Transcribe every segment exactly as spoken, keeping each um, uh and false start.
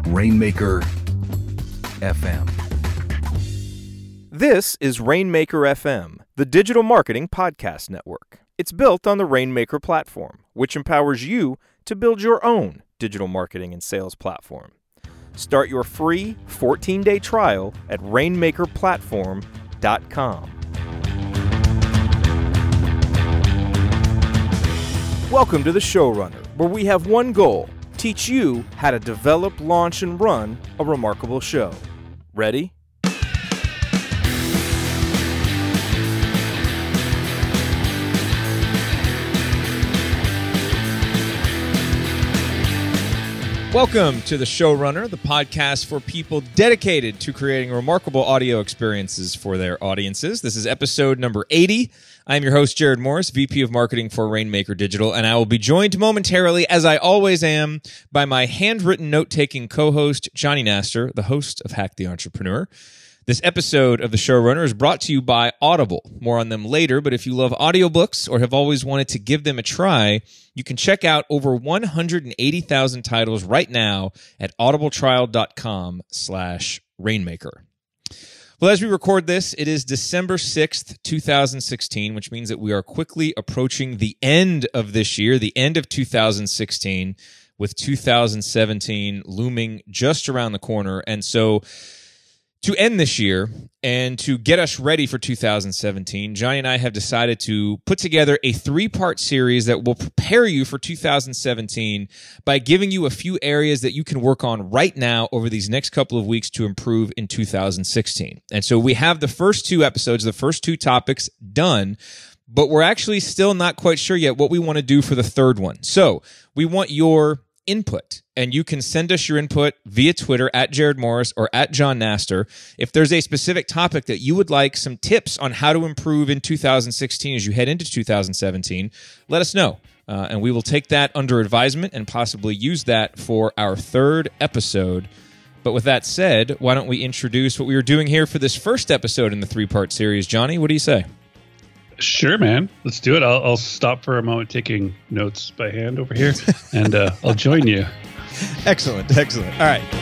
Rainmaker F M. This is Rainmaker F M, the digital marketing podcast network. It's built on the Rainmaker platform, which empowers you to build your own digital marketing and sales platform. Start your free fourteen-day trial at rainmaker platform dot com. Welcome to The Showrunner, where we have one goal: teach you how to develop, launch, and run a remarkable show. Ready? Welcome to The Showrunner, the podcast for people dedicated to creating remarkable audio experiences for their audiences. This is episode number eighty. I'm your host, Jared Morris, V P of Marketing for Rainmaker Digital, and I will be joined momentarily, as I always am, by my handwritten note-taking co-host, Johnny Nastor, the host of Hack the Entrepreneur. This episode of The Showrunner is brought to you by Audible. More on them later, but if you love audiobooks or have always wanted to give them a try, you can check out over one hundred eighty thousand titles right now at audibletrial.com slash rainmaker. Well, as we record this, it is December sixth, twenty sixteen, which means that we are quickly approaching the end of this year, the end of two thousand sixteen, with two thousand seventeen looming just around the corner. And so to end this year and to get us ready for two thousand seventeen, Johnny and I have decided to put together a three-part series that will prepare you for two thousand seventeen by giving you a few areas that you can work on right now over these next couple of weeks to improve in two thousand sixteen. And so we have the first two episodes, the first two topics done, but we're actually still not quite sure yet what we want to do for the third one. So we want your input, and you can send us your input via Twitter at Jared Morris or at John Nastor. If there's a specific topic that you would like some tips on how to improve in two thousand sixteen as you head into two thousand seventeen, let us know. Uh, and we will take that under advisement and possibly use that for our third episode. But with that said, why don't we introduce what we were doing here for this first episode in the three-part series? Johnny, what do you say? Sure, man. Let's do it. I'll, I'll stop for a moment taking notes by hand over here, and uh, I'll join you. Excellent, excellent. All right.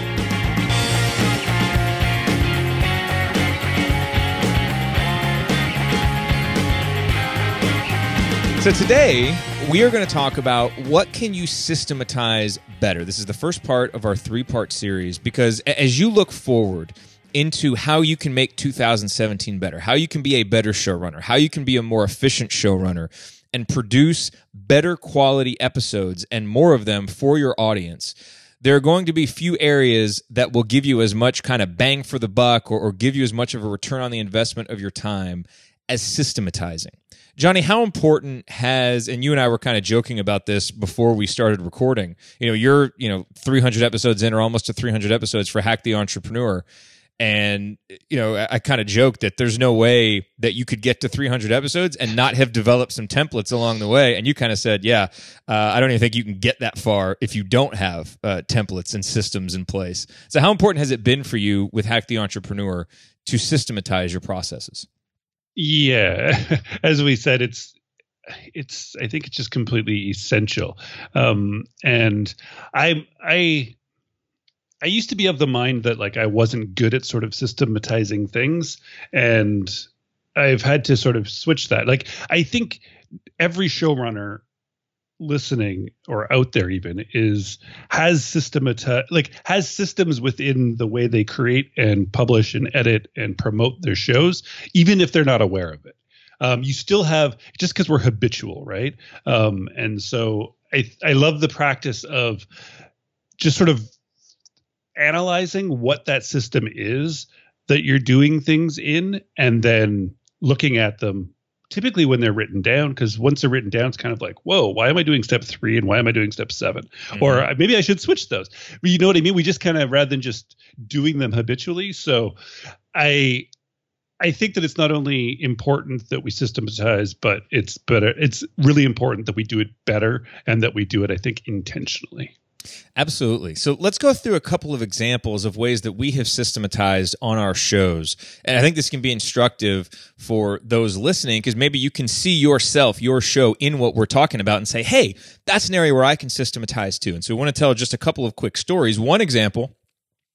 So today, we are going to talk about what can you systematize better. This is the first part of our three-part series, because as you look forward into how you can make two thousand seventeen better, how you can be a better showrunner, how you can be a more efficient showrunner and produce better quality episodes and more of them for your audience, there are going to be few areas that will give you as much kind of bang for the buck or, or give you as much of a return on the investment of your time as systematizing. Johnny, how important has, and you and I were kind of joking about this before we started recording, you know, you're, you know, three hundred episodes in or almost to three hundred episodes for Hack the Entrepreneur. And, you know, I, I kind of joked that there's no way that you could get to three hundred episodes and not have developed some templates along the way. And you kind of said, yeah, uh, I don't even think you can get that far if you don't have uh, templates and systems in place. So how important has it been for you with Hack the Entrepreneur to systematize your processes? Yeah, as we said, it's it's. I think it's just completely essential. Um, and I I. I used to be of the mind that like I wasn't good at sort of systematizing things, and I've had to sort of switch that. Like I think every showrunner listening or out there even is has systemati- like has systems within the way they create and publish and edit and promote their shows, even if they're not aware of it. Um, you still have, just because we're habitual, right? Um, and so I I love the practice of just sort of analyzing what that system is that you're doing things in, and then looking at them typically when they're written down, because once they're written down, it's kind of like, whoa, why am I doing step three and why am I doing step seven? Mm-hmm. Or maybe I should switch those. But you know what I mean? We just kind of, rather than just doing them habitually. So I I think that it's not only important that we systematize, but it's better. It's really important that we do it better and that we do it, I think, intentionally. Absolutely. So let's go through a couple of examples of ways that we have systematized on our shows. And I think this can be instructive for those listening, because maybe you can see yourself, your show in what we're talking about and say, hey, that's an area where I can systematize too. And so we want to tell just a couple of quick stories. One example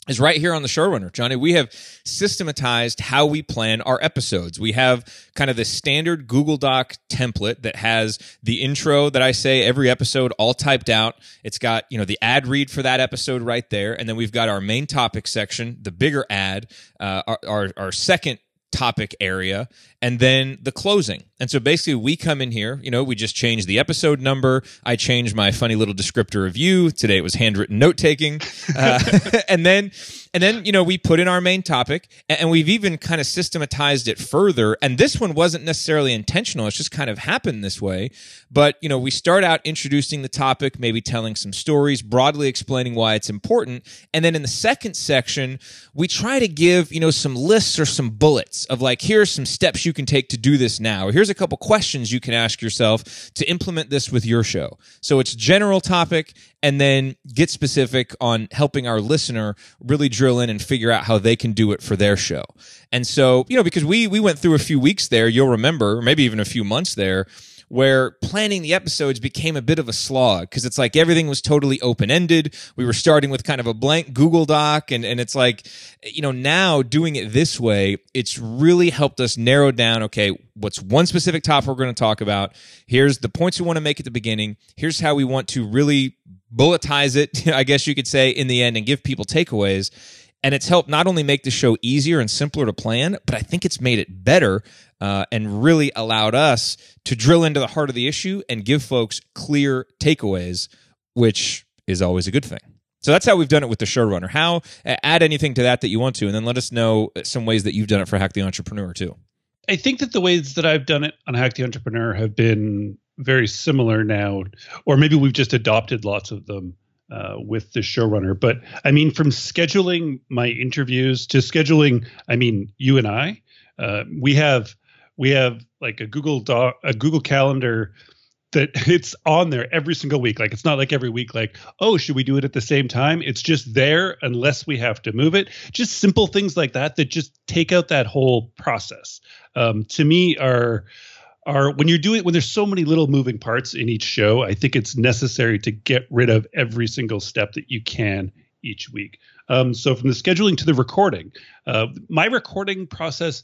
is right here on the Showrunner. Johnny, we have systematized how we plan our episodes. We have kind of the standard Google Doc template that has the intro that I say every episode all typed out. It's got, you know, the ad read for that episode right there. And then we've got our main topic section, the bigger ad, uh, our, our, our second topic area, and then the closing. And so basically we come in here, you know, we just change the episode number. I changed my funny little descriptor of you. Today it was handwritten note taking. Uh, and then, and then, you know, we put in our main topic, and we've even kind of systematized it further. And this one wasn't necessarily intentional. It's just kind of happened this way. But, you know, we start out introducing the topic, maybe telling some stories, broadly explaining why it's important. And then in the second section, we try to give, you know, some lists or some bullets of like, here are some steps you can take to do this now. Or here's a couple questions you can ask yourself to implement this with your show. So it's general topic, and then get specific on helping our listener really drill in and figure out how they can do it for their show. And so, you know, because we we went through a few weeks there, you'll remember, or maybe even a few months there, where planning the episodes became a bit of a slog because it's like everything was totally open-ended. We were starting with kind of a blank Google Doc, and, and it's like, you know, now doing it this way, it's really helped us narrow down, okay, what's one specific topic we're going to talk about? Here's the points we want to make at the beginning. Here's how we want to really bulletize it, I guess you could say, in the end, and give people takeaways. And it's helped not only make the show easier and simpler to plan, but I think it's made it better uh, and really allowed us to drill into the heart of the issue and give folks clear takeaways, which is always a good thing. So that's how we've done it with the Showrunner. How, add anything to that that you want to, and then let us know some ways that you've done it for Hack the Entrepreneur too. I think that the ways that I've done it on Hack the Entrepreneur have been very similar now, or maybe we've just adopted lots of them uh, with the Showrunner. But I mean, from scheduling my interviews to scheduling, I mean, you and I, uh, we have we have like a Google Doc, a Google Calendar that it's on there every single week. Like, it's not like every week, like, oh, should we do it at the same time? It's just there unless we have to move it. Just simple things like that that just take out that whole process. Um, to me, are are when you're doing when there's so many little moving parts in each show, I think it's necessary to get rid of every single step that you can each week. Um, so from the scheduling to the recording, uh, my recording process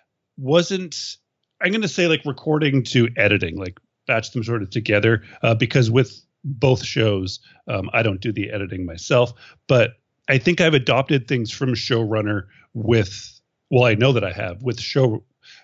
wasn't, I'm going to say like recording to editing, like batch them sort of together, uh, because with both shows, um, I don't do the editing myself, but I think I've adopted things from Showrunner with, well, I know that I have with show,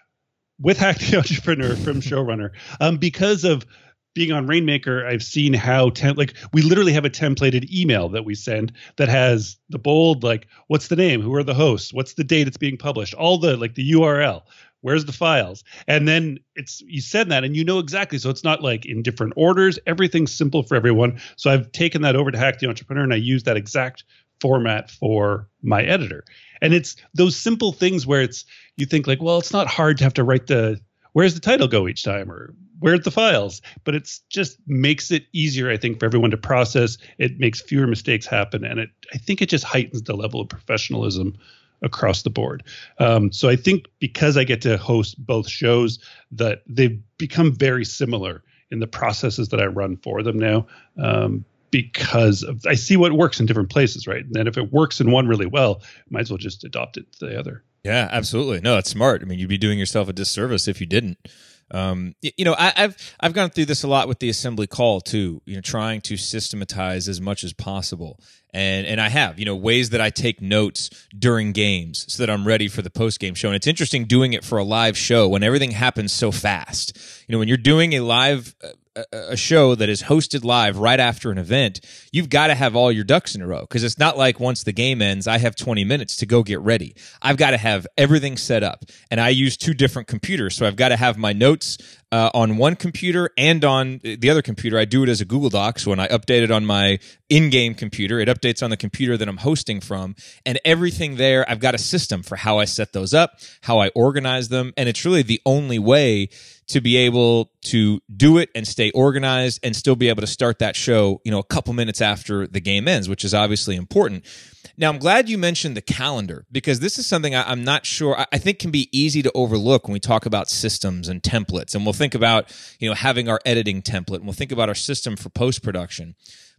with Hack the Entrepreneur from Showrunner, um, because of being on Rainmaker. I've seen how, tem- like we literally have a templated email that we send that has the bold, like, what's the name? Who are the hosts? What's the date it's being published? All the, like the U R L. Where's the files? And then it's, you send that and you know exactly. So it's not like in different orders. Everything's simple for everyone. So I've taken that over to Hack the Entrepreneur and I use that exact format for my editor. And it's those simple things where it's, you think like, well, it's not hard to have to write the, where's the title go each time, or where's the files? But it's just makes it easier, I think, for everyone to process. It makes fewer mistakes happen. And it, I think it just heightens the level of professionalism across the board. Um, so I think because I get to host both shows, that they've become very similar in the processes that I run for them now, um, because of, I see what works in different places, right? And then if it works in one really well, might as well just adopt it to the other. Yeah, absolutely. No, it's smart. I mean, you'd be doing yourself a disservice if you didn't. Um, you, you know, I, I've I've gone through this a lot with the assembly call too. You know, trying to systematize as much as possible, and and I have, you know, ways that I take notes during games so that I'm ready for the post game show. And it's interesting doing it for a live show when everything happens so fast. You know, when you're doing a live uh, a show that is hosted live right after an event, you've got to have all your ducks in a row, because it's not like once the game ends, I have twenty minutes to go get ready. I've got to have everything set up, and I use two different computers, so I've got to have my notes uh, on one computer and on the other computer. I do it as a Google Doc, so when I update it on my in-game computer, it updates on the computer that I'm hosting from, and everything there, I've got a system for how I set those up, how I organize them, and it's really the only way to be able to do it and stay organized and still be able to start that show, you know, a couple minutes after the game ends, which is obviously important. Now, I'm glad you mentioned the calendar, because this is something I, I'm not sure, I, I think can be easy to overlook when we talk about systems and templates. And we'll think about, you know, having our editing template, and we'll think about our system for post-production.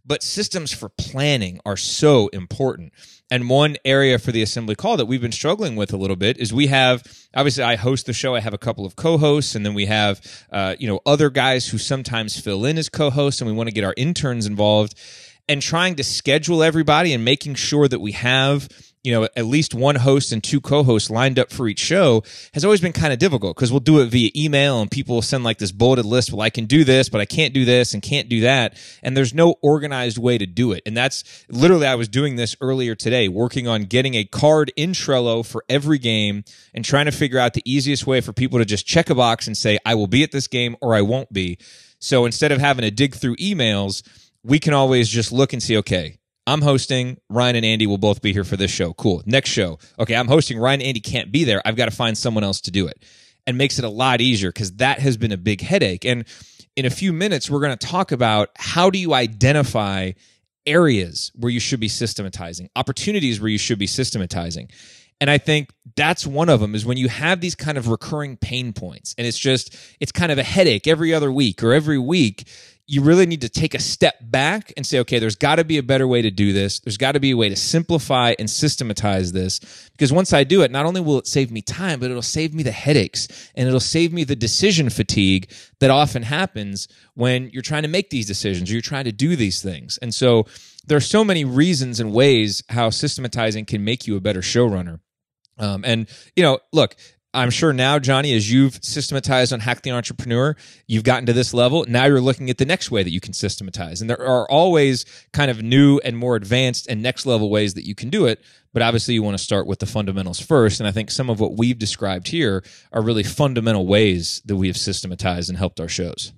but systems for planning are so important. And one area for the assembly call that we've been struggling with a little bit is we have, obviously I host the show, I have a couple of co-hosts, and then we have uh, you know, other guys who sometimes fill in as co-hosts, and we want to get our interns involved. And trying to schedule everybody and making sure that we have, you know, at least one host and two co-hosts lined up for each show has always been kind of difficult, because we'll do it via email and people will send like this bulleted list. Well, I can do this, but I can't do this and can't do that. And there's no organized way to do it. And that's literally, I was doing this earlier today, working on getting a card in Trello for every game and trying to figure out the easiest way for people to just check a box and say, I will be at this game or I won't be. So instead of having to dig through emails, we can always just look and see, okay, I'm hosting, Ryan and Andy will both be here for this show. Cool. Next show. Okay, I'm hosting, Ryan and Andy can't be there. I've got to find someone else to do it. And makes it a lot easier, because that has been a big headache. And in a few minutes, we're going to talk about how do you identify areas where you should be systematizing, opportunities where you should be systematizing. And I think that's one of them, is when you have these kind of recurring pain points and it's just, it's kind of a headache every other week or every week. You really need to take a step back and say, okay, there's got to be a better way to do this. There's got to be a way to simplify and systematize this, because once I do it, not only will it save me time, but it'll save me the headaches and it'll save me the decision fatigue that often happens when you're trying to make these decisions or you're trying to do these things. And so there are so many reasons and ways how systematizing can make you a better showrunner. Um, and, you know, look, I'm sure now, Johnny, as you've systematized on Hack the Entrepreneur, you've gotten to this level. Now you're looking at the next way that you can systematize. And there are always kind of new and more advanced and next level ways that you can do it. But obviously you want to start with the fundamentals first. And I think some of what we've described here are really fundamental ways that we have systematized and helped our shows.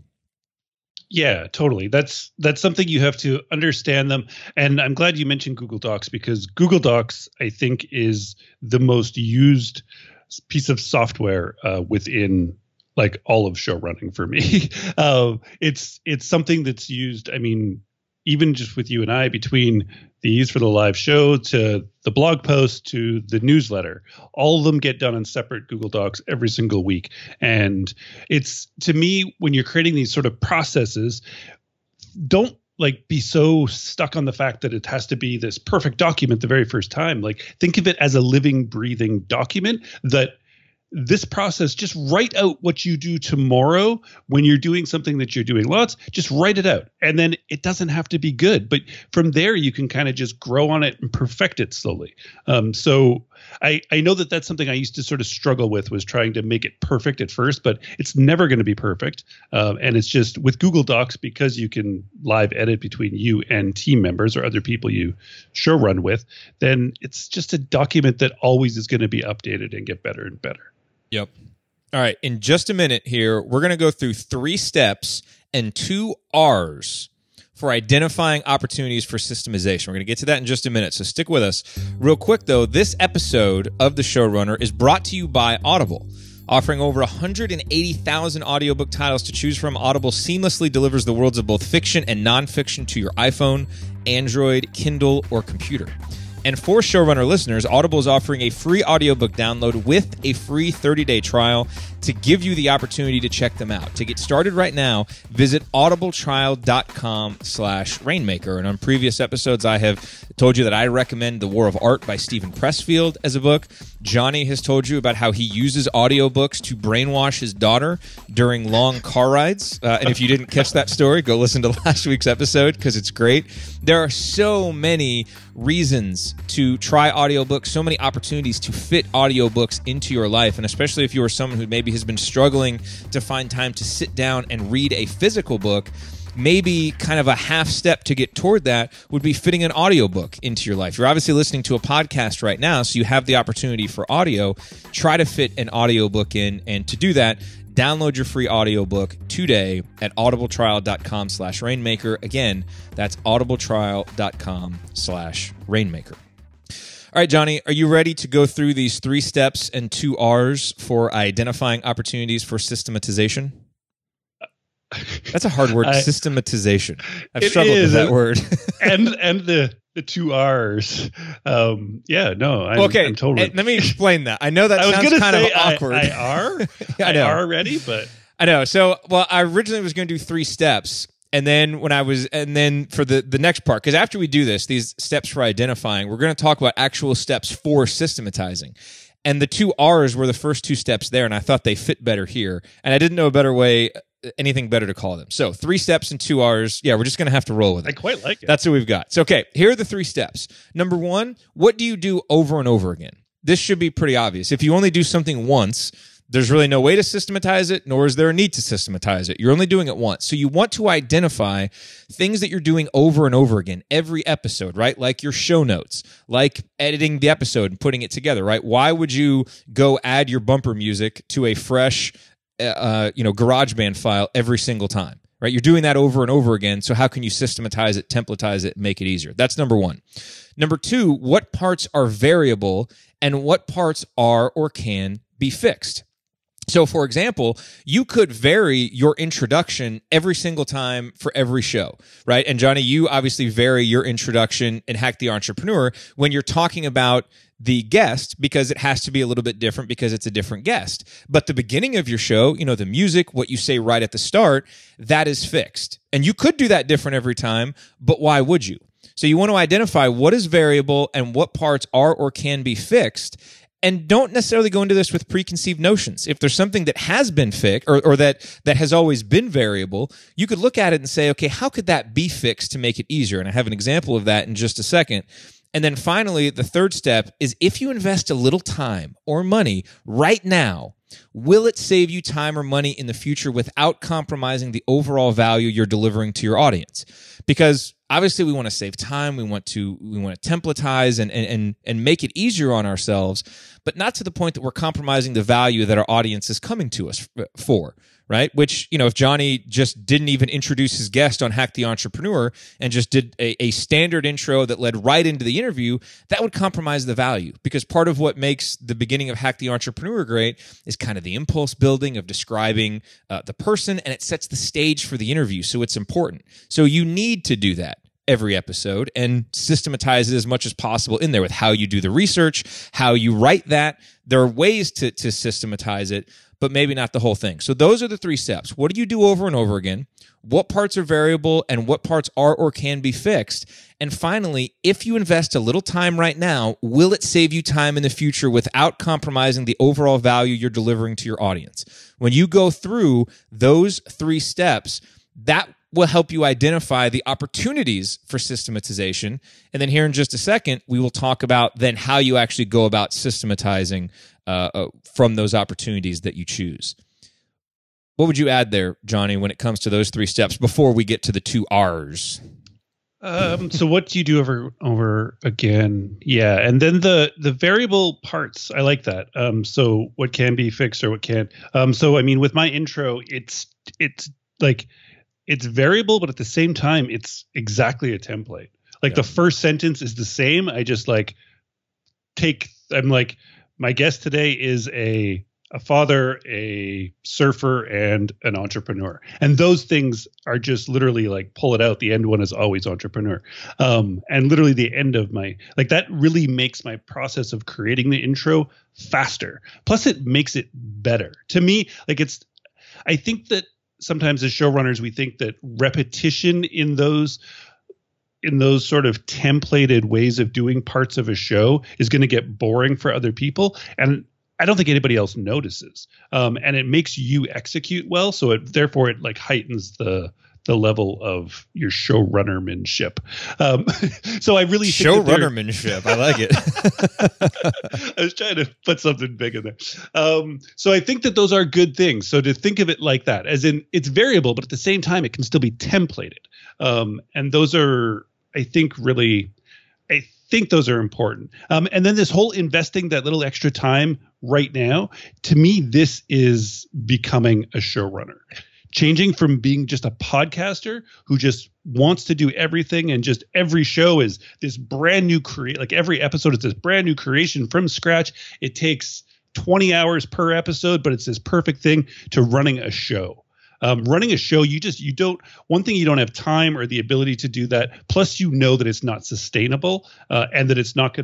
Yeah, totally. That's that's something you have to understand them. And I'm glad you mentioned Google Docs, because Google Docs, I think, is the most used piece of software uh, within like all of show running for me. uh, it's it's something that's used, I mean, even just with you and I, between these for the live show to the blog post to the newsletter, all of them get done on separate Google Docs every single week. And it's, to me, when you're creating these sort of processes, don't like be so stuck on the fact that it has to be this perfect document the very first time. Like, think of it as a living, breathing document that this process, just write out what you do tomorrow when you're doing something that you're doing lots, just write it out. And then it doesn't have to be good, but from there you can kind of just grow on it and perfect it slowly. Um, so I, I know that that's something I used to sort of struggle with, was trying to make it perfect at first, but it's never going to be perfect. Um, and it's just with Google Docs, because you can live edit between you and team members or other people you show run with, then it's just a document that always is going to be updated and get better and better. Yep. All right. In just a minute here, we're going to go through three steps and two R's for identifying opportunities for systemization. We're going to get to that in just a minute, so stick with us. Real quick, though, this episode of The Showrunner is brought to you by Audible. Offering over one hundred eighty thousand audiobook titles to choose from, Audible seamlessly delivers the worlds of both fiction and nonfiction to your iPhone, Android, Kindle, or computer. And for Showrunner listeners, Audible is offering a free audiobook download with a free thirty-day trial to give you the opportunity to check them out. To get started right now, visit audibletrial.com slash Rainmaker. And on previous episodes, I have told you that I recommend The War of Art by Stephen Pressfield as a book. Johnny has told you about how he uses audiobooks to brainwash his daughter during long car rides. Uh, and if you didn't catch that story, go listen to last week's episode, because it's great. There are so many reasons to try audiobooks, so many opportunities to fit audiobooks into your life. And especially if you are someone who maybe has been struggling to find time to sit down and read a physical book, maybe kind of a half step to get toward that would be fitting an audiobook into your life. You're obviously listening to a podcast right now, so you have the opportunity for audio. Try to fit an audiobook in, and to do that, download your free audiobook today at audibletrial.com slash Rainmaker. Again, that's audibletrial.com slash Rainmaker. All right, Johnny, are you ready to go through these three steps and two R's for identifying opportunities for systematization? That's a hard word, I, systematization. I've struggled is, with that word. and and the the two R's. Um, yeah, no, I'm, okay, I'm totally. Let me explain that. I know that I sounds kind say of awkward. I, I are, I know. I are ready, but I know. So, well, I originally was going to do three steps, And then when I was, and then for the, the next part, because after we do this, these steps for identifying, we're going to talk about actual steps for systematizing. And the two R's were the first two steps there, and I thought they fit better here. And I didn't know a better way, anything better to call them. So three steps and two R's. Yeah, we're just going to have to roll with it. I quite like it. That's what we've got. So, okay, here are the three steps. Number one, what do you do over and over again? This should be pretty obvious. If you only do something once, there's really no way to systematize it, nor is there a need to systematize it. You're only doing it once. So you want to identify things that you're doing over and over again, every episode, right? Like your show notes, like editing the episode and putting it together, right? Why would you go add your bumper music to a fresh, uh, you know, GarageBand file every single time, right? You're doing that over and over again. So how can you systematize it, templatize it, and make it easier? That's number one. Number two, what parts are variable and what parts are or can be fixed? So, for example, you could vary your introduction every single time for every show, right? And Johnny, you obviously vary your introduction in Hack the Entrepreneur when you're talking about the guest, because it has to be a little bit different because it's a different guest. But the beginning of your show, you know, the music, what you say right at the start, that is fixed. And you could do that different every time, but why would you? So you want to identify what is variable and what parts are or can be fixed. And don't necessarily go into this with preconceived notions. If there's something that has been fixed or, or that, that has always been variable, you could look at it and say, okay, how could that be fixed to make it easier? And I have an example of that in just a second. And then finally, the third step is if you invest a little time or money right now, will it save you time or money in the future without compromising the overall value you're delivering to your audience? Because obviously we want to save time, we want to we want to templatize and and and make it easier on ourselves, but not to the point that we're compromising the value that our audience is coming to us for, right? Which, you know, if Johnny just didn't even introduce his guest on Hack the Entrepreneur and just did a, a standard intro that led right into the interview, that would compromise the value, because part of what makes the beginning of Hack the Entrepreneur great is kind of the impulse building of describing uh, the person, and it sets the stage for the interview, so it's important. So you need to do that every episode and systematize it as much as possible in there with how you do the research, how you write that. There are ways to, to systematize it, but maybe not the whole thing. So those are the three steps. What do you do over and over again? What parts are variable and what parts are or can be fixed? And finally, if you invest a little time right now, will it save you time in the future without compromising the overall value you're delivering to your audience? When you go through those three steps, that will help you identify the opportunities for systematization. And then here in just a second, we will talk about then how you actually go about systematizing uh, uh, from those opportunities that you choose. What would you add there, Johnny, when it comes to those three steps before we get to the two R's? Um, so what do you do over over again? Yeah, and then the the variable parts. I like that. Um, so what can be fixed or what can't. Um, so I mean, with my intro, it's it's like it's variable, but at the same time, it's exactly a template. Like yeah. The first sentence is the same. I just like take. I'm like, my guest today is a a father, a surfer, and an entrepreneur. And those things are just literally like pull it out. The end one is always entrepreneur. Um, and literally the end of my, like that really makes my process of creating the intro faster. Plus it makes it better. To me, like it's, I think that sometimes as showrunners, we think that repetition in those in those sort of templated ways of doing parts of a show is going to get boring for other people. And I don't think anybody else notices. Um, and it makes you execute well. So it, therefore it like heightens the, the level of your showrunnermanship. Um, so I really showrunnermanship. I like it. I was trying to put something big in there. Um, so I think that those are good things. So to think of it like that, as in it's variable, but at the same time, it can still be templated. Um, and those are, I think, really, I think those are important. Um, and then this whole investing that little extra time right now, to me, this is becoming a showrunner. Changing from being just a podcaster who just wants to do everything and just every show is this brand new create, like every episode is this brand new creation from scratch. It takes twenty hours per episode, but it's this perfect thing to running a show. Um, running a show, you just, you don't, one thing, you don't have time or the ability to do that. Plus, you know that it's not sustainable uh, and that it's not going to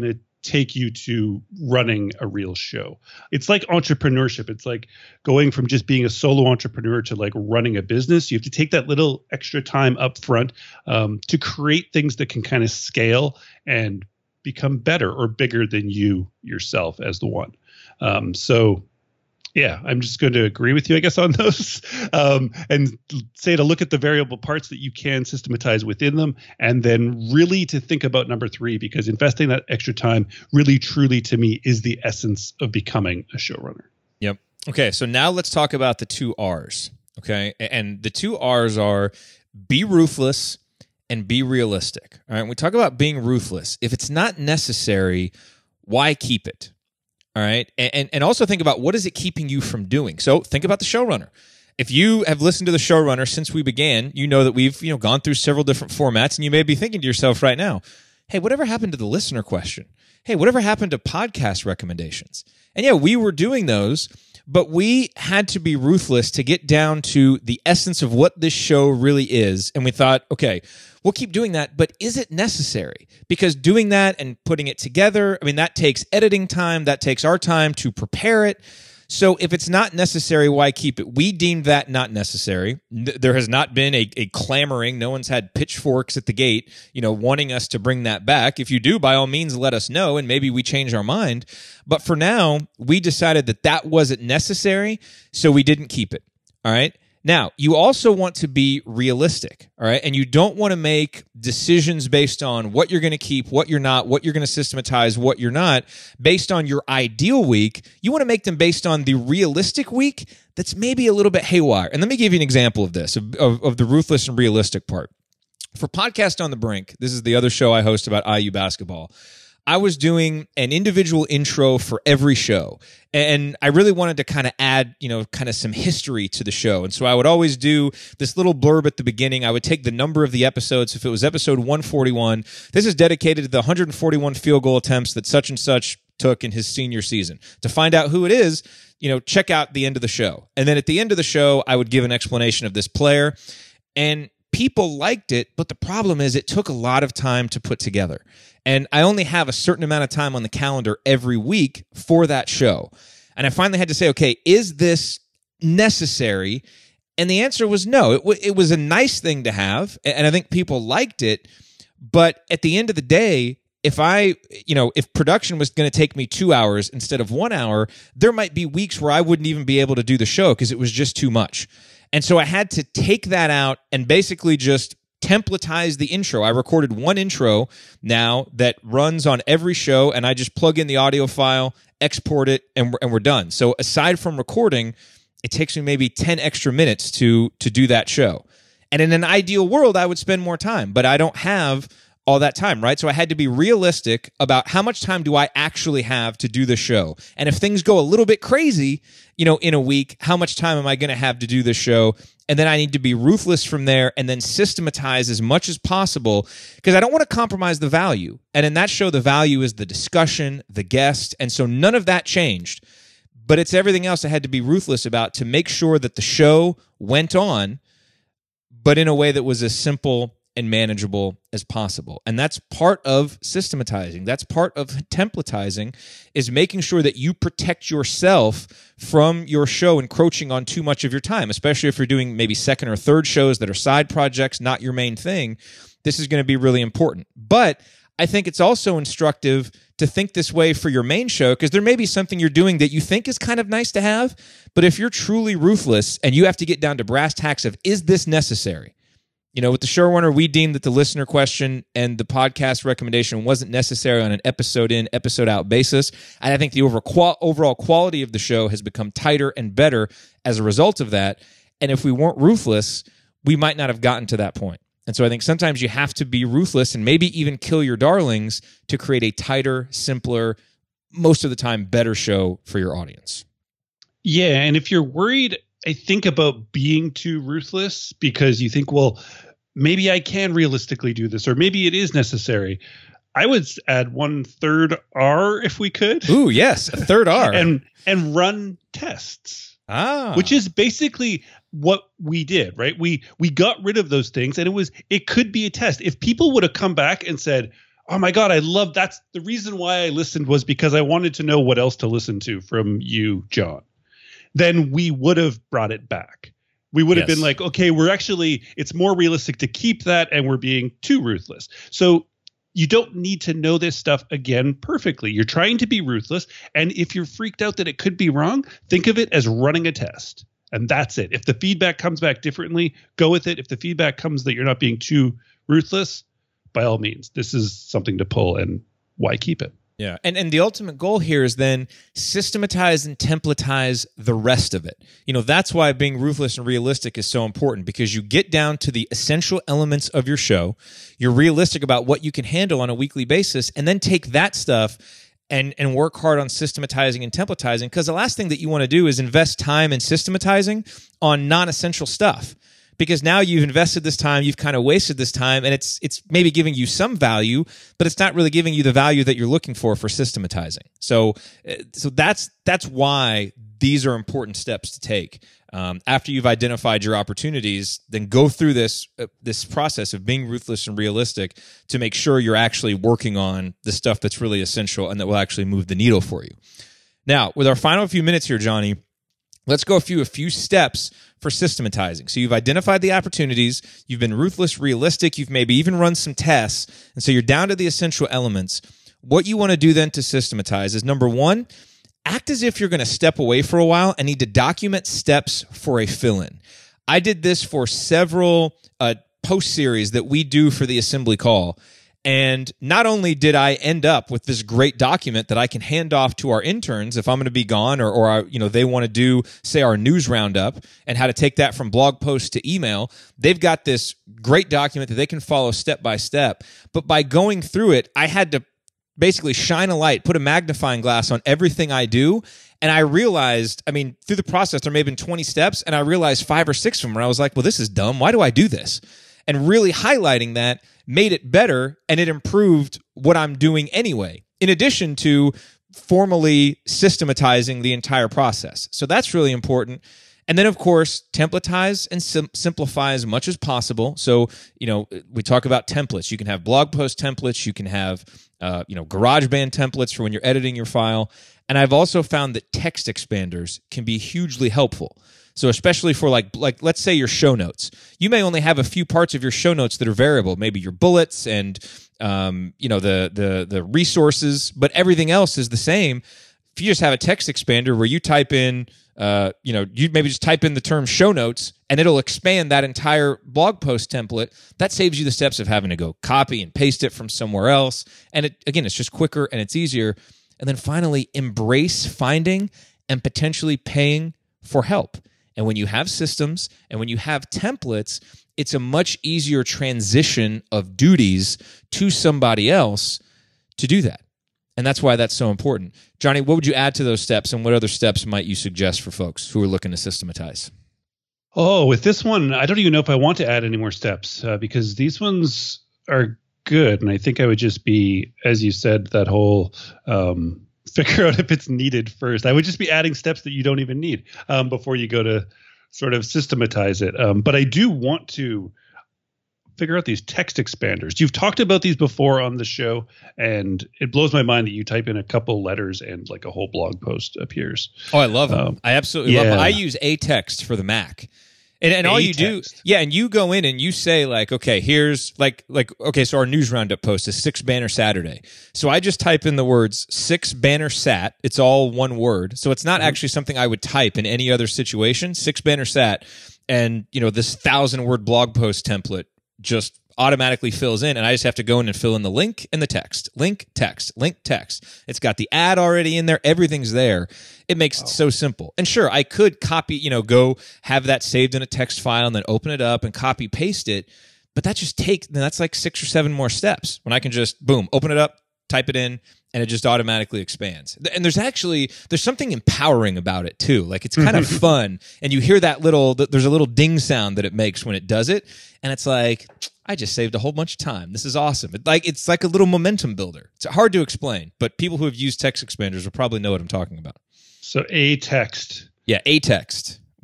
take you to running a real show. It's like entrepreneurship. It's like going from just being a solo entrepreneur to like running a business. You have to take that little extra time up front um, to create things that can kind of scale and become better or bigger than you yourself as the one. Um, so yeah, I'm just going to agree with you, I guess, on those um, and say to look at the variable parts that you can systematize within them, and then really to think about number three, because investing that extra time really, truly, to me, is the essence of becoming a showrunner. Yep. Okay, so now let's talk about the two R's, okay? And the two R's are be ruthless and be realistic. All right, when we talk about being ruthless, if it's not necessary, why keep it? All right. And, and also think about what is it keeping you from doing? So think about the showrunner. If you have listened to the showrunner since we began, you know that we've, you know, gone through several different formats, and you may be thinking to yourself right now, hey, whatever happened to the listener question? Hey, whatever happened to podcast recommendations? And yeah, we were doing those, but we had to be ruthless to get down to the essence of what this show really is. And we thought, okay, we'll keep doing that, but is it necessary? Because doing that and putting it together, I mean, that takes editing time, that takes our time to prepare it. So if it's not necessary, why keep it? We deemed that not necessary. There has not been a, a clamoring. No one's had pitchforks at the gate, you know, wanting us to bring that back. If you do, by all means, let us know, and maybe we change our mind. But for now, we decided that that wasn't necessary, so we didn't keep it. All right. Now, you also want to be realistic, all right? And you don't want to make decisions based on what you're going to keep, what you're not, what you're going to systematize, what you're not, based on your ideal week. You want to make them based on the realistic week that's maybe a little bit haywire. And let me give you an example of this, of, of, of the ruthless and realistic part. For Podcast on the Brink, this is the other show I host about I U basketball, I was doing an individual intro for every show. And I really wanted to kind of add, you know, kind of some history to the show. And so I would always do this little blurb at the beginning. I would take the number of the episodes. If it was episode one forty-one, this is dedicated to the one hundred forty-one field goal attempts that such and such took in his senior season. To find out who it is, you know, check out the end of the show. And then at the end of the show, I would give an explanation of this player. And people liked it, but the problem is it took a lot of time to put together. And I only have a certain amount of time on the calendar every week for that show. And I finally had to say, okay, is this necessary? And the answer was no. It, w- it was a nice thing to have, and I think people liked it. But at the end of the day, if I, you know, if production was going to take me two hours instead of one hour, there might be weeks where I wouldn't even be able to do the show because it was just too much. And so I had to take that out and basically just templatize the intro. I recorded one intro now that runs on every show, and I just plug in the audio file, export it, and we're, and we're done. So aside from recording, it takes me maybe ten extra minutes to to do that show. And in an ideal world, I would spend more time, but I don't have all that time, right? So I had to be realistic about how much time do I actually have to do the show. And if things go a little bit crazy, you know, in a week, how much time am I going to have to do the show? And then I need to be ruthless from there and then systematize as much as possible because I don't want to compromise the value. And in that show, the value is the discussion, the guest. And so none of that changed, but it's everything else I had to be ruthless about to make sure that the show went on, but in a way that was as simple and manageable as possible. And that's part of systematizing. That's part of templatizing, is making sure that you protect yourself from your show encroaching on too much of your time, especially if you're doing maybe second or third shows that are side projects, not your main thing. This is going to be really important. But I think it's also instructive to think this way for your main show, because there may be something you're doing that you think is kind of nice to have, but if you're truly ruthless and you have to get down to brass tacks of, is this necessary? You know, with the showrunner, we deemed that the listener question and the podcast recommendation wasn't necessary on an episode in, episode out basis. And I think the overall quality of the show has become tighter and better as a result of that. And if we weren't ruthless, we might not have gotten to that point. And so I think sometimes you have to be ruthless and maybe even kill your darlings to create a tighter, simpler, most of the time better show for your audience. Yeah. And if you're worried, I think about being too ruthless because you think, well, maybe I can realistically do this, or maybe it is necessary. I would add one third R if we could. Ooh, yes, a third R. and and run tests. Ah. Which is basically what we did, right? We we got rid of those things, and it was it could be a test. If people would have come back and said, oh my God, I love that's the reason why I listened was because I wanted to know what else to listen to from you, John. Then we would have brought it back. We would have Yes. been like, okay, we're actually, it's more realistic to keep that and we're being too ruthless. So you don't need to know this stuff again perfectly. You're trying to be ruthless. And if you're freaked out that it could be wrong, think of it as running a test. And that's it. If the feedback comes back differently, go with it. If the feedback comes that you're not being too ruthless, by all means, this is something to pull, and why keep it? Yeah. And and the ultimate goal here is then systematize and templatize the rest of it. You know, that's why being ruthless and realistic is so important, because you get down to the essential elements of your show. You're realistic about what you can handle on a weekly basis, and then take that stuff and and work hard on systematizing and templatizing, because the last thing that you want to do is invest time in systematizing on non-essential stuff. Because now you've invested this time, you've kind of wasted this time, and it's it's maybe giving you some value, but it's not really giving you the value that you're looking for for systematizing. So, uh, so that's that's why these are important steps to take. Um, after you've identified your opportunities, then go through this uh, this process of being ruthless and realistic to make sure you're actually working on the stuff that's really essential and that will actually move the needle for you. Now, with our final few minutes here, Johnny, let's go through a few steps for systematizing. So you've identified the opportunities, you've been ruthless, realistic, you've maybe even run some tests, and so you're down to the essential elements. What you want to do then to systematize is, number one, act as if you're going to step away for a while and need to document steps for a fill-in. I did this for several uh, post series that we do for the Assembly Call. And not only did I end up with this great document that I can hand off to our interns if I'm going to be gone, or, or you know, they want to do, say, our news roundup and how to take that from blog post to email. They've got this great document that they can follow step by step. But by going through it, I had to basically shine a light, put a magnifying glass on everything I do. And I realized, I mean, through the process, there may have been twenty steps, and I realized five or six of them where I was like, well, this is dumb. Why do I do this? And really highlighting that made it better, and it improved what I'm doing anyway, in addition to formally systematizing the entire process. So that's really important. And then, of course, templatize and sim- simplify as much as possible. So, you know, we talk about templates. You can have blog post templates. You can have, uh, you know, GarageBand templates for when you're editing your file. And I've also found that text expanders can be hugely helpful. So especially for like, like let's say your show notes, you may only have a few parts of your show notes that are variable, maybe your bullets and um, you know the the the resources, but everything else is the same. If you just have a text expander where you type in, uh, you know, you maybe just type in the term show notes and it'll expand that entire blog post template. That saves you the steps of having to go copy and paste it from somewhere else. And it, again, it's just quicker and it's easier. And then finally, embrace finding and potentially paying for help. And when you have systems and when you have templates, it's a much easier transition of duties to somebody else to do that. And that's why that's so important. Johnny, what would you add to those steps, and what other steps might you suggest for folks who are looking to systematize? Oh, with this one, I don't even know if I want to add any more steps uh, because these ones are good. And I think I would just be, as you said, that whole um, figure out if it's needed first. I would just be adding steps that you don't even need um, before you go to sort of systematize it. Um, but I do want to figure out these text expanders. You've talked about these before on the show, and it blows my mind that you type in a couple letters and like a whole blog post appears. Oh, I love them. Um, I absolutely yeah. love them. I use A-Text for the Mac. And, and all you do, yeah, and you go in and you say like, okay, here's like, like, okay, so our news roundup post is six banner Saturday. So I just type in the words six banner sat. It's all one word. So it's not mm-hmm. actually something I would type in any other situation. Six banner sat. And, you know, this thousand word blog post template just automatically fills in, and I just have to go in and fill in the link and the text. Link, text, link, text. It's got the ad already in there. Everything's there. It makes it so simple. And sure, I could copy, you know, go have that saved in a text file and then open it up and copy paste it, but that just takes, that's like six or seven more steps when I can just, boom, open it up, type it in, and it just automatically expands. And there's actually, there's something empowering about it too. Like it's kind of fun. And you hear that little, there's a little ding sound that it makes when it does it. And it's like, I just saved a whole bunch of time. This is awesome. It, like It's like a little momentum builder. It's hard to explain, but people who have used text expanders will probably know what I'm talking about. So A-Text. Yeah, A-Text.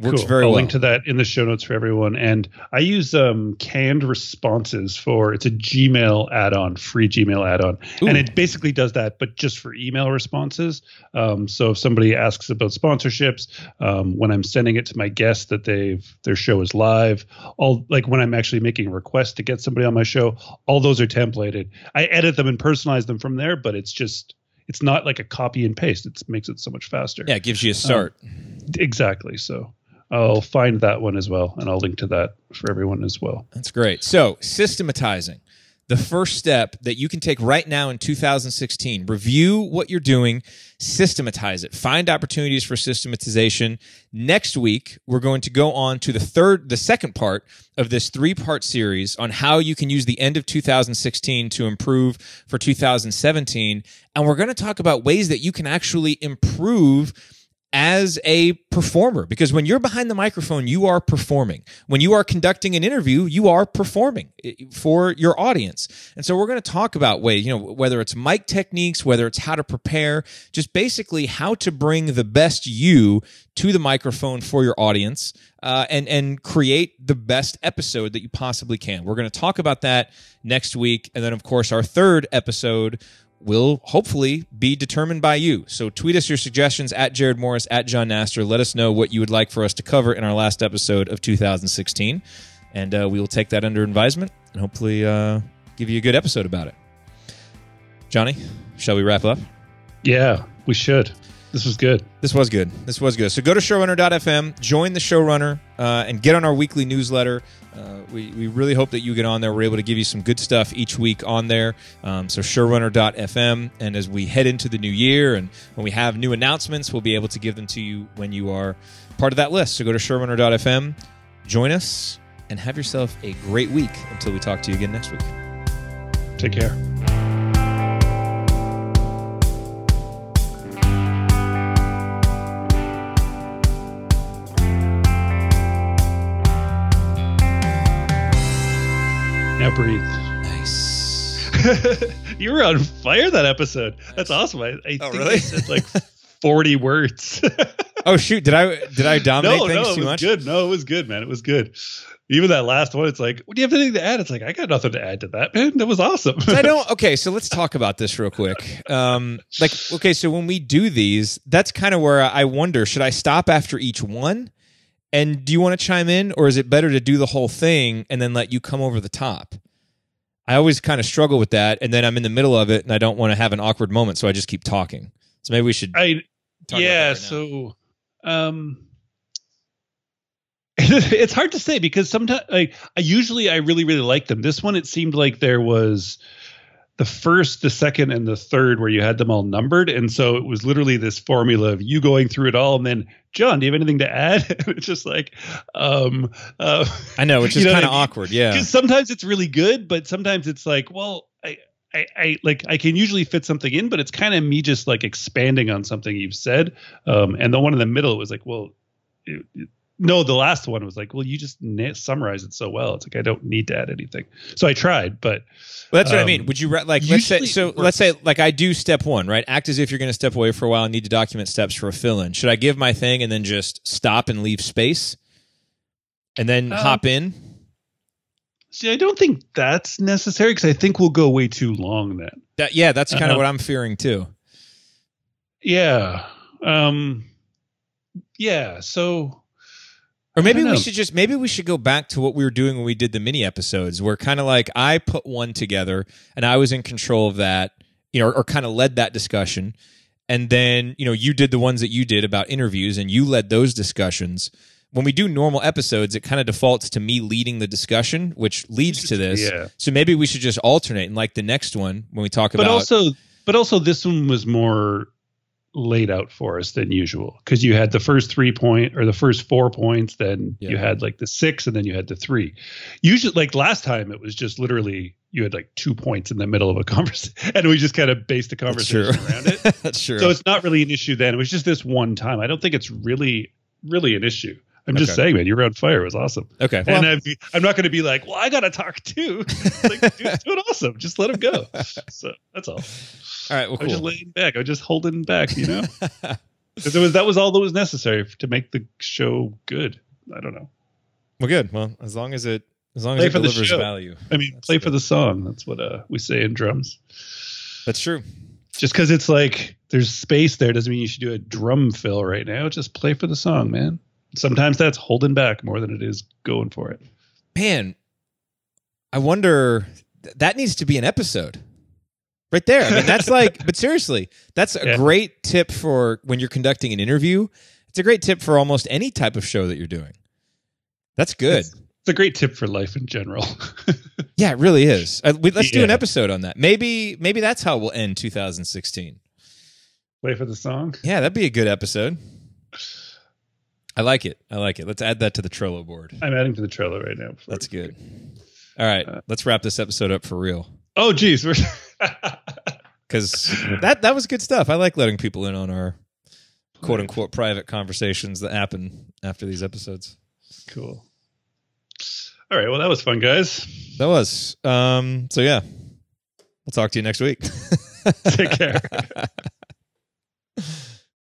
Works cool. very I'll well. link to that in the show notes for everyone. And I use um, canned responses for, it's a Gmail add-on, free Gmail add-on. Ooh. And it basically does that, but just for email responses. Um, so if somebody asks about sponsorships, um, when I'm sending it to my guests that they've, their show is live, all like when I'm actually making a request to get somebody on my show, all those are templated. I edit them and personalize them from there, but it's just, it's not like a copy and paste. It makes it so much faster. Yeah, it gives you a start. Um, exactly. So I'll find that one as well, and I'll link to that for everyone as well. That's great. So, systematizing. The first step that you can take right now in two thousand sixteen, review what you're doing, systematize it, find opportunities for systematization. Next week, we're going to go on to the third, the second part of this three-part series on how you can use the end of two thousand sixteen to improve for two thousand seventeen. And we're going to talk about ways that you can actually improve as a performer, because when you're behind the microphone, you are performing. When you are conducting an interview, you are performing for your audience. And so we're going to talk about ways, you know, whether it's mic techniques, whether it's how to prepare, just basically how to bring the best you to the microphone for your audience, uh, and, and create the best episode that you possibly can. We're going to talk about that next week. And then, of course, our third episode will hopefully be determined by you. So tweet us your suggestions at Jared Morris, at John Naster. Let us know what you would like for us to cover in our last episode of two thousand sixteen. And uh, we will take that under advisement and hopefully uh, give you a good episode about it. Johnny, shall we wrap up? Yeah, we should. This was good. This was good. This was good. So go to showrunner dot f m, join the Showrunner, uh, and get on our weekly newsletter. Uh, we, we really hope that you get on there. We're able to give you some good stuff each week on there. Um, so showrunner dot f m. And as we head into the new year and when we have new announcements, we'll be able to give them to you when you are part of that list. So go to showrunner dot f m, join us, and have yourself a great week until we talk to you again next week. Take care. Now breathe. Nice. You were on fire that episode. That's awesome. I, I Oh, think really? I said like forty words. Oh shoot! Did I did I dominate no, things no, it too was much? good. No, it was good, man. It was good. Even that last one, it's like, what do you have anything to add? It's like, I got nothing to add to that, man. That was awesome. I don't. Okay, so let's talk about this real quick. Um, like, okay, so when we do these, that's kind of where I wonder: should I stop after each one? And do you want to chime in, or is it better to do the whole thing and then let you come over the top? I always kind of struggle with that, and then I'm in the middle of it, and I don't want to have an awkward moment, so I just keep talking. So maybe we should. I talk yeah. about that right now. So, um, it's hard to say because sometimes, like, I usually I really really like them. This one, it seemed like there was the first, the second, and the third where you had them all numbered, and so it was literally this formula of you going through it all, and then John, do you have anything to add? It's just like, um, uh, I know, which is you know kind of what I mean? awkward. Yeah. Because sometimes it's really good, but sometimes it's like, well, I, I, I like I can usually fit something in, but it's kind of me just like expanding on something you've said. Um, and the one in the middle was like, well, it, it, no, the last one was like, well, you just na- summarize it so well. It's like I don't need to add anything. So I tried, but Well, that's what um, I mean. Would you ra- like let's say usually so? it Let's say like I do step one, right? Act as if you're going to step away for a while and need to document steps for a fill-in. Should I give my thing and then just stop and leave space, and then Um, hop in? See, I don't think that's necessary because I think we'll go way too long then. That, yeah, that's kind of uh-huh. what I'm fearing too. Yeah. Um, yeah. So. Or maybe I we don't know. should just maybe we should go back to what we were doing when we did the mini episodes, where kind of like I put one together and I was in control of that, you know, or, or kind of led that discussion, and then you know you did the ones that you did about interviews and you led those discussions. When we do normal episodes, it kind of defaults to me leading the discussion, which leads to this. Yeah. So maybe we should just alternate, and like the next one when we talk But about. also, but also, this one was more laid out for us than usual because you had the first three point or the first four points, then Yeah. you had like the six, and then you had the three. Usually, like last time, it was just literally you had like two points in the middle of a conversation, and we just kind of based the That's true. conversation around it. That's true. So it's not really an issue then. It was just this one time. I don't think it's really, really an issue. I'm just Okay. saying, man, you were on fire. It was awesome. okay. Well, and I'm, I'm not going to be like, well, I got to talk too. Like, dude's doing awesome. Just let him go. So that's all. all right. Well, I was just cool. laying back. I was just holding back, you know? Because it was that was all that was necessary to make the show good. I don't know. Well, good. Well, as long as it as long Play as it for the delivers show. value. I mean, That's play good. for the song. That's what uh, we say in drums. That's true. Just because it's like there's space there doesn't mean you should do a drum fill right now. Just play for the song, man. Sometimes that's holding back more than it is going for it. Man, I wonder th- that needs to be an episode. Right there. I mean, that's like, but seriously, that's a Yeah. great tip for when you're conducting an interview. It's a great tip for almost any type of show that you're doing. That's good. It's, it's a great tip for life in general. Yeah, it really is. Uh, we, let's do an Yeah. episode on that. Maybe, maybe that's how we'll end two thousand sixteen. Play for the song. Yeah, that'd be a good episode. I like it. I like it. Let's add that to the Trello board. I'm adding to the Trello right now. before That's we- good. All right, let's wrap this episode up for real. Oh, geez. We're Because that that was good stuff. I like letting people in on our quote unquote private conversations that happen after these episodes. cool. All right. Well, that was fun, guys. That was. Um, so yeah. We'll talk to you next week. Take care.